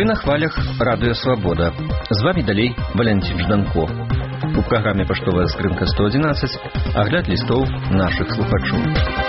на хвалях Радыё Свабода. З вами далей Валентин Жданко. У праграме «Паштовая скрынка 111» агляд лістоў нашых слухачоў.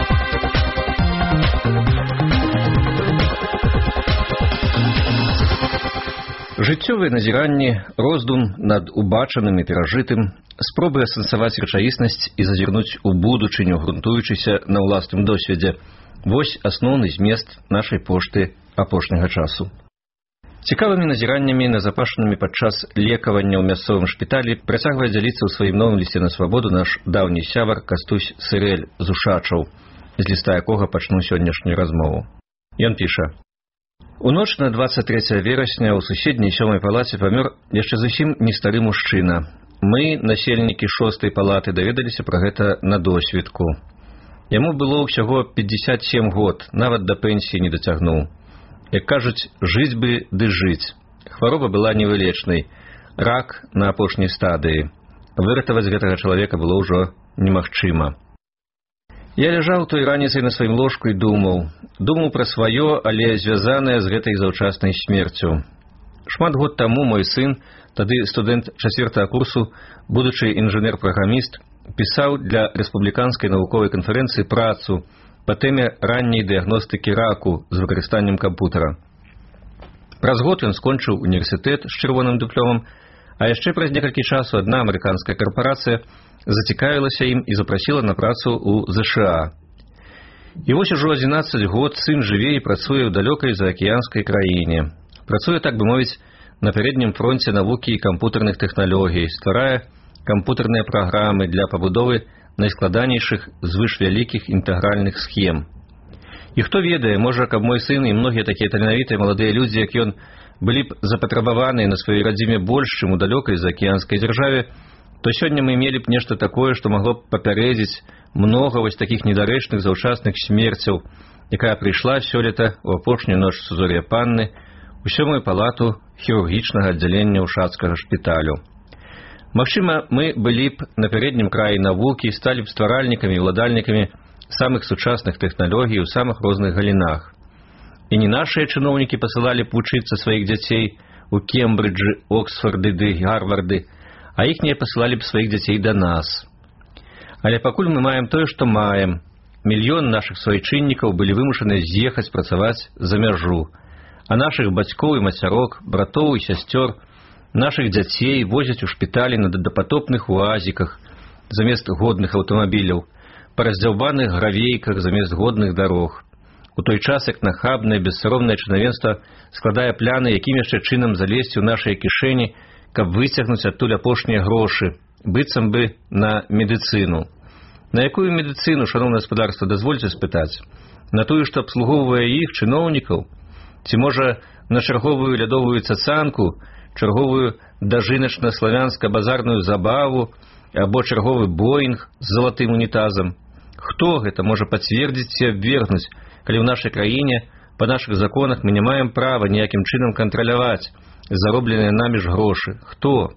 Жыццёвыя назіранні, роздум над убачаным і перажытым, спробы асэнсаваць рэчаіснасць і зазірнуць у будучыню, грунтуючыся на ўласным досведзе. Вось асноўны змест нашай пошты апошняга часу. Цікавымі назіраннямі, назапашанымі падчас лекавання ў мясцовым шпіталі, працягвае дзяліцца ў сваім новым лісце на свабоду наш даўні сябар Кастусь Сырэль з Ушачаў, з ліста якога пачну сённяшнюю размову. Ён піша: «У ноч на 23 верасня ў суседняй 7-й палаце памёр яшчэ зусім не стары мужчына. Мы, насельнікі 6-й палаты, даведаліся пра гэта на досведку. Яму было ўсяго 57 год, нават да пенсіі не дацягнуў. Як кажуць, жыць бы ды жыць. Хвароба была невылечнай. Рак на апошняй стадыі. Выратаваць гэтага чалавека было ўжо немагчыма. Я ляжаў той раніцай на сваім ложку і думаў пра сваё, але звязанае з гэтай заўчаснай смерцю. Шмат год таму мой сын, тады студэнт 4-го курсу, будучы інжынер-праграміст, пісаў для рэспубліканскай навуковай канферэнцыі працу па тэме ранняй дыягностыкі раку з выкарыстаннем кампутара. Праз год ён скончыў універсітэт з чырвоным дыпломам, а яшчэ праз некалькі часу адна амерыканская карпарацыя зацікавілася ім і запрасіла на працу ў ЗША. І вось ужо 11 год сын жыве і працуе ў далёкай заакіянскай краіне. Працуе, так бы мовіць, на пярэднім фронце навукі і кампутарных тэхналогій, стварае кампутарныя праграмы для пабудовы найскладанейшых звышвялікіх інтэгральных схем. І хто ведае, можа, каб мой сын і многія такія таленавітыя маладыя людзі, як ён, былі б запатрабаваныя на сваёй радзіме больш, чым у далёкай заакіянскай дзяржаве, то сёння мы мелі б нешта такое, што магло б папярэдзіць многа вось такіх недарэчных заўчасных смерцяў, якая прыйшла сёлета ў апошнюю ноч Сузор'я Панны у 7-ю палату хірургічнага аддзялення Ушацкага шпіталю. Магчыма, мы былі б на пярэднім краі навукі, сталі б стваральнікамі і ўладальнікамі самых сучасных тэхналогій у самых розных галінах. І не нашыя чыноўнікі пасылалі б вучыцца сваіх дзяцей у Кембриджы, Оксфорды ды Гарварды, а іхнія пасылалі б сваіх дзяцей да нас. Але пакуль мы маем тое, што маем. Мільён нашых суайчыннікаў былі вымушаны з'ехаць працаваць за мяжу, а нашых бацькоў і мацярок, братоў і сясцёр, нашых дзяцей возяць у шпіталі на дапатопных уазіках замест годных аўтамабіляў, па раздзяўбаных гравейках замест годных дарог. У той час, як нахабнае, бессаромнае чынавенства складае пляны, якім яшчэ чынам залезці ў нашыя кішэні, каб выцягнуць адтуль апошнія грошы, быццам бы на медыцыну. На якую медыцыну, шаноўнае гаспадарства, дазвольце спытаць? На тую, што абслугоўвае іх, чыноўнікаў? Ці, можа, на чарговую лядовую цацанку, чарговую дажыначна-славянска-базарную забаву або чарговы боінг з залатым унітазам? Хто гэта можа пацвердзіць ці абвергнуць, калі ў нашай краіне па нашых законах мы не маем права ніякім чынам кантраляваць заробленыя намі ж грошы? Хто?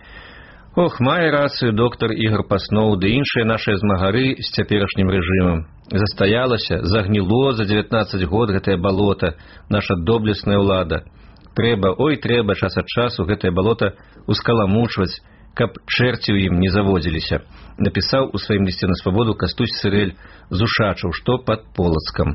Ох, мае рацыю доктар Ігор Пасноў ды іншыя нашыя змагары з цяперашнім рэжымам. Застаялася, загніло за 19 год гэтае балота, наша доблесная ўлада. Трэба, ой, трэба час ад часу гэтае балота ускаламучваць, каб чэрці ў ім не заводзіліся, напісаў у сваім лісце на свабоду Кастусь Сырэль з Ушачаў, што пад Полацкам.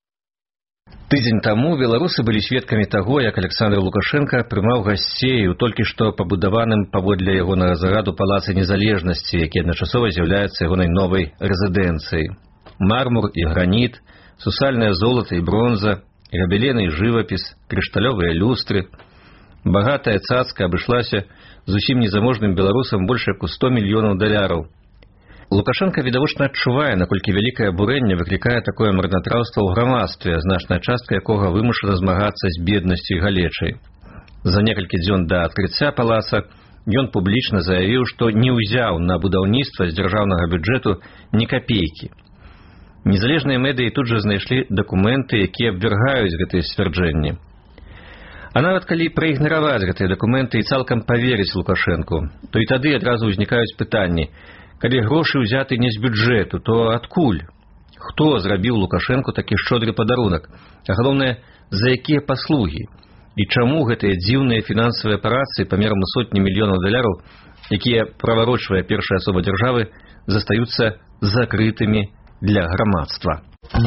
Тыдзень таму беларусы былі сведкамі таго, як Александр Лукашенко прымаў гасцей у толькі што пабудаваным паводле ягонага загаду палацы незалежнасці, які адначасова з'яўляецца ягонай новай рэзідэнцыяй. Мармур і граніт, сусальнае золата і бронза, габелены і жывапіс, крышталёвыя люстры. Багатая цацка абышлася зусім незаможным беларусам больш як у 100 мільёнаў даляраў. Лукашенко відавочна адчувае, наколькі вялікае абурэнне выклікае такое марнатраўства ў грамадстве, значная частка якога вымушана змагацца з беднасцю і галечай. За некалькі дзён да адкрыцця палаца ён публічна заявіў, што не ўзяў на будаўніцтва з дзяржаўнага бюджэту ні капейкі. Незалежныя медыі тут жа знайшлі дакументы, якія абвяргаюць гэтыя сцвярджэнні. А нават калі праігнараваць гэтыя дакументы і цалкам паверыць Лукашэнку, то і тады адразу ўзнікаюць пытанні: калі грошы ўзяты не з бюджэту, то адкуль? Хто зрабіў Лукашэнку такі шчодры падарунак? А галоўнае, за якія паслугі? І чаму гэтыя дзіўныя фінансавыя аперацыі памерам у сотні мільёнаў даляраў, якія праварочвае першая асоба дзяржавы, застаюцца закрытымі для грамадства?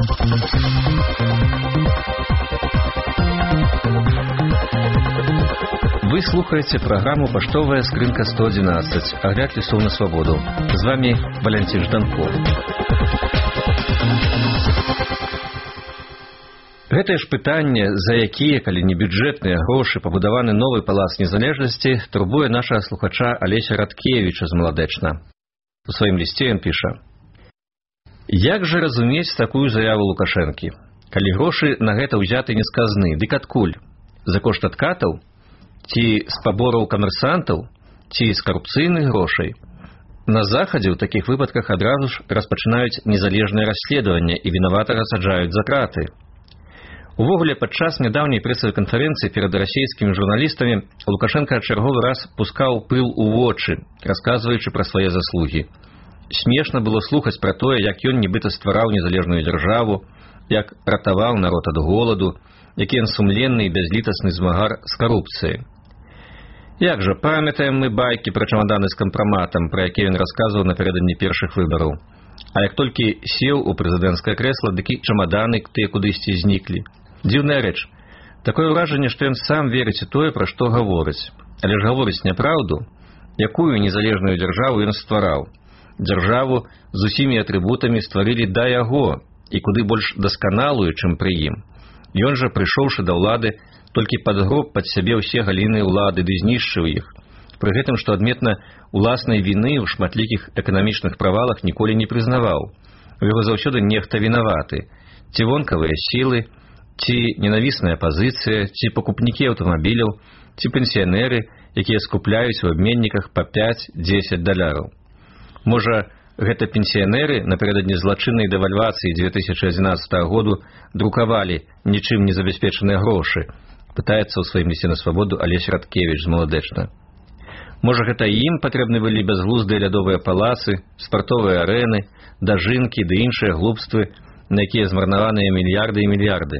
Вы слухаеце праграму «Паштовая скрынка 111», агляд лісоў на свабоду. З вами Валянцін Жданков. Гэтае ж пытанне, за якія, калі не бюджэтныя грошы, пабудаваны новы палац незалежнасці, турбуе нашага слухача Алеся Радкевіча з Маладэчна. У сваім лісце ён піша: «Як жа разумець такую заяву Лукашэнкі? Калі грошы на гэта ўзяты не з казны, дык адкуль? За кошт адкатаў? Ці з пабораў камерсантаў, ці з карупцыйных грошай? На Захадзе ў такіх выпадках адразу ж распачынаюць незалежнае расследаванне і вінаватага саджаюць за краты». Увогуле, падчас нядаўняй прэсавай канферэнцыі перад расійскімі журналістамі Лукашенка чарговы раз пускаў пыл у вочы, расказваючы пра свае заслугі. Смешна было слухаць пра тое, як ён нібыта ствараў незалежную дзяржаву, як ратаваў народ ад голаду, які ён сумленны і бязлітасны змагар з карупцыяй. Як жа, памятаем мы байкі пра чамаданы з кампраматам, пра якія ён расказваў напярэдадні першых выбараў. А як толькі сеў у прэзідэнцкае крэсла, дык і чамаданы тыя кудысьці зніклі. Дзіўная рэч. Такое ўражанне, што ён сам верыць у тое, пра што гаворыць. Але ж гаворыць няпраўду. Якую незалежную дзяржаву ён ствараў? Дзяржаву з усімі атрыбутамі стварылі да яго, і куды больш дасканалую, чым пры ім. Ён жа, прыйшоўшы да ўлады, толькі падгроб пад сябе ўсе галіны ўлады ды знішчыў іх. Пры гэтым, што адметна, уласнай віны ў шматлікіх эканамічных правалах ніколі не прызнаваў. У яго заўсёды нехта вінаваты. Ці вонкавыя сілы, ці ненавісная пазіцыя, ці пакупнікі аўтамабіляў, ці пенсіянеры, якія скупляюць у абменніках па 5-10 даляраў. Можа, гэта пенсіянеры напярэдадні злачыннай дэвальвацыі 2011 году друкавалі нічым не забяспечаныя грошы, пытаецца ў сваім лісце на свабоду Алеся Радкевіч з Маладэчна. Можа, гэта ім патрэбны былі бязглуздыя лядовыя палацы, спартовыя арэны, дажынкі ды іншыя глупствы, на якія змарнаваныя мільярды і мільярды.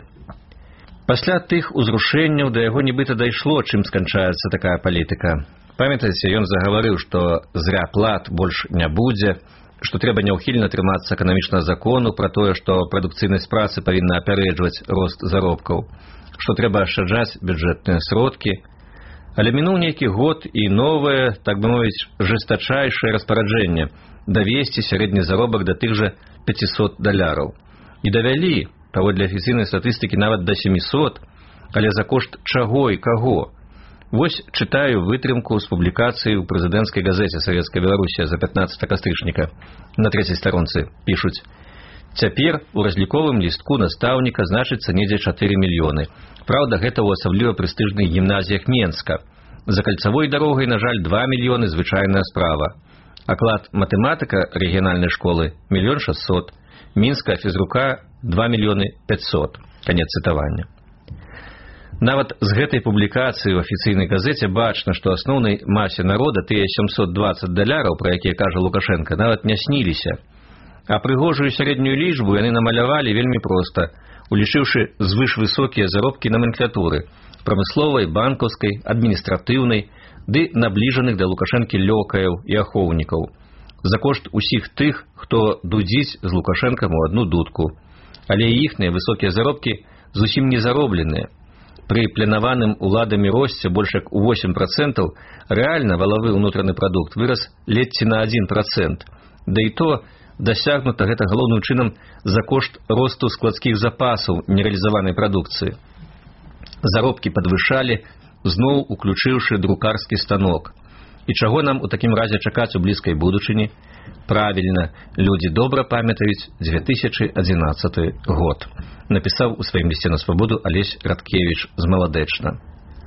Пасля тых узрушэнняў да яго нібыта дайшло, чым сканчаецца такая палітыка. Памятаеце, ён загаварыў, што зря плат больш не будзе, што трэба няўхільна трымацца эканамічнага закону пра тое, што прадукцыйнасць працы павінна апярэджваць рост заробкаў, што трэба ашчаджаць бюджэтныя сродкі. Але мінуў нейкі год і новае, так бы мовіць, жэстачайшае распараджэнне давесці сярэдні заробак да тых жа 500 даляраў. І давялі, паводле афіцыйнай статыстыкі, нават да 700, але за кошт чаго і каго? Вось чытаю вытрымку з публікацыі ў прэзідэнцкай газеце «Савецкая Беларусія» за 15 кастрычніка. На 3-й старонцы пішуць: «Цяпер у разліковым лістку настаўніка значыцца недзе 4 мільёны. Праўда, гэта ў асабліва прэстыжных гімназіях Менска. За кальцавой дарогай, на жаль, 2 мільёны звычайная справа. Аклад матэматыка рэгіянальнай школы – 1 600 000, мінская фізрука – 2 500 000. Канец цытавання. Нават з гэтай публікацыі ў афіцыйнай газеце бачна, што асноўнай масе народа тыя 720 даляраў, пра якія кажа Лукашенка, нават не сніліся. А прыгожую сярэднюю лічбу яны намалявалі вельмі проста, улічыўшы звышвысокія заробкі номенклатуры – прамысловай, банкаўскай, адміністратыўнай, ды набліжаных да Лукашэнкі лёкаяў і ахоўнікаў. За кошт усіх тых, хто дудзіць з Лукашэнкам у адну дудку. Але і іхныя высокія заробкі зусім не заробленыя. Пры планаваным уладамі росце больш як у 8%, рэальна валавы ўнутраны прадукт вырас ледзьці на 1%. Да і то дасягнута гэта галоўным чынам за кошт росту складскіх запасаў нерэалізаванай прадукцыі. Заробкі падвышалі, зноў уключыўшы друкарскі станок. І чаго нам у такім разе чакаць у блізкай будучыні? Правільна, людзі добра памятаюць 2011 год, напісаў у сваім лісце на свабоду Алесь Радкевіч з Маладэчна.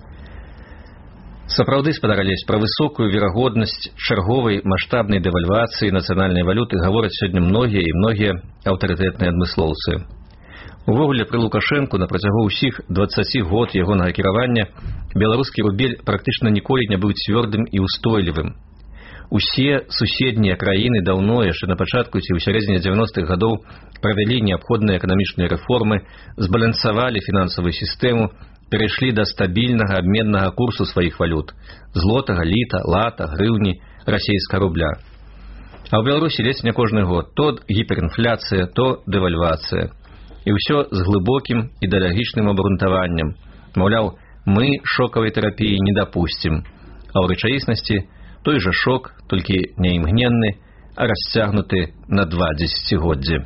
Сапраўды, спадар Алесь, пра высокую верагоднасць чарговай маштабнай дэвальвацыі нацыянальнай валюты гавораць сёння многія і многія аўтарытэтныя адмыслоўцы. Увогуле, пры Лукашэнку на працягу ўсіх 20 год ягонага кіравання беларускі рубель практычна ніколі не быў цвёрдым і ўстойлівым. Усе суседнія краіны даўно, яшчэ на пачатку ці ў сярэдзіне 90-х гадоў, правялі неабходныя эканамічныя рэформы, збалансавалі фінансавую сістэму перайшлі да стабільнага абменнага курсу сваіх валют – злотага, літа, лата, грыўні, расійскага рубля. А ў Беларусі ледзь не кожны год то гіперінфляцыя, то дэвальвацыя. І ўсё з глыбокім ідэалагічным абгрунтаваннем. Маўляў, мы шокавай тэрапіі не дапусцім. А ў рэчаіснасці той жа шок, толькі не імгненны, а расцягнуты на 2 дзесяцігоддзі.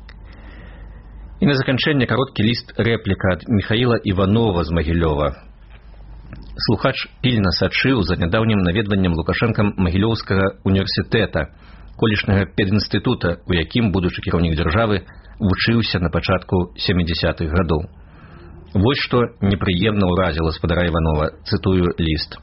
І на заканчэнне кароткі ліст-рэпліка ад Міхаіла Іванова з Магілёва. Слухач пільна сачыў за нядаўнім наведваннем Лукашэнкам Магілёўскага універсітэта, колішняга педінстытута, у якім будучы кіраўнік дзяржавы вучыўся на пачатку 70-х гадоў. Вось што непрыемна ўразіла спадара Іванова, цытую ліст.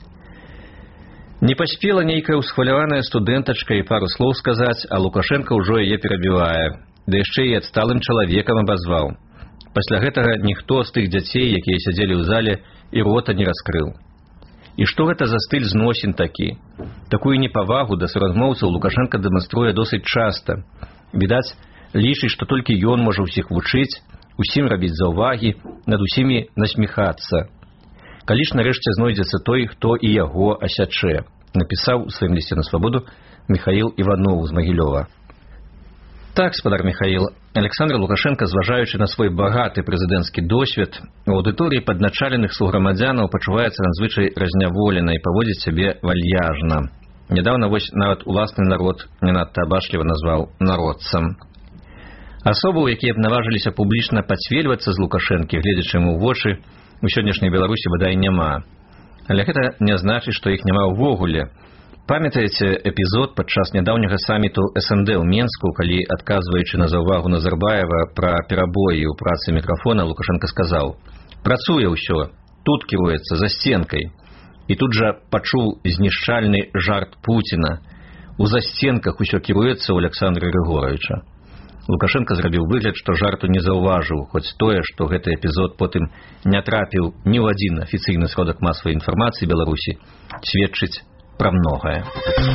Не паспела нейкая ўсхваляваная студэнтачка і пару слоў сказаць, а Лукашенко ўжо яе перабівае, да яшчэ і адсталым чалавекам абазваў. Пасля гэтага ніхто з тых дзяцей, якія сядзелі ў зале, і рота не раскрыў. І што гэта за стыль зносін такі? Такую непавагу да суразмоўцаў Лукашенко дэманструе досыць часта. Відаць, лічыць, што толькі ён можа ўсіх вучыць, усім рабіць заўвагі, над усімі насміхацца. Калі ж нарэшце знойдзецца той, хто і яго асячэ, напісаў у сваім лісце на свабоду Міхаіл Іванов з Магілёва. Так, спадар Міхаіл, Александр Лукашенко, зважаючы на свой багаты прэзідэнцкі досвед, у аўдыторыі падначаленых суграмадзянаў пачуваецца надзвычай разняволена і паводзіць сябе вальяжна. Нядаўна вось нават уласны народ не надта абачліва назваў народцам. Асобаў, якія б наважыліся публічна пацвельвацца з Лукашэнкі, гледзячы яму ў вочы, у сённяшняй Беларусі бадай няма. Але гэта не значыць, што іх няма ўвогуле. Памятаеце эпізод падчас нядаўняга саміту СНД ў Менску, калі, адказваючы на заўвагу Назарбаева пра перабоі ў працы мікрафона, Лукашенко сказаў: «Працуе ўсё, тут кіруецца, за сценкай». І тут жа пачуў знішчальны жарт Пуціна: «У засценках усё кіруецца ў Александра Григоровича». Лукашенко зрабіў выгляд, што жарту не заўважыў, хоць тое, што гэты эпізод потым не трапіў ні ў адзін афіцыйны сродак масавай інфармацыі Беларусі, сведчыць пра многае.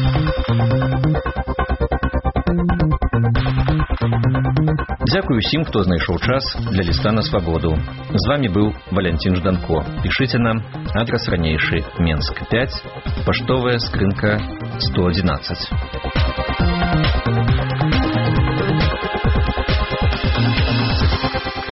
Дзякую усім, хто знайшоў час для ліста на свабоду. З вамі быў Валянцін Жданко. Пішыце нам, адрас ранейшы: Менск 5, паштовая скрынка 111.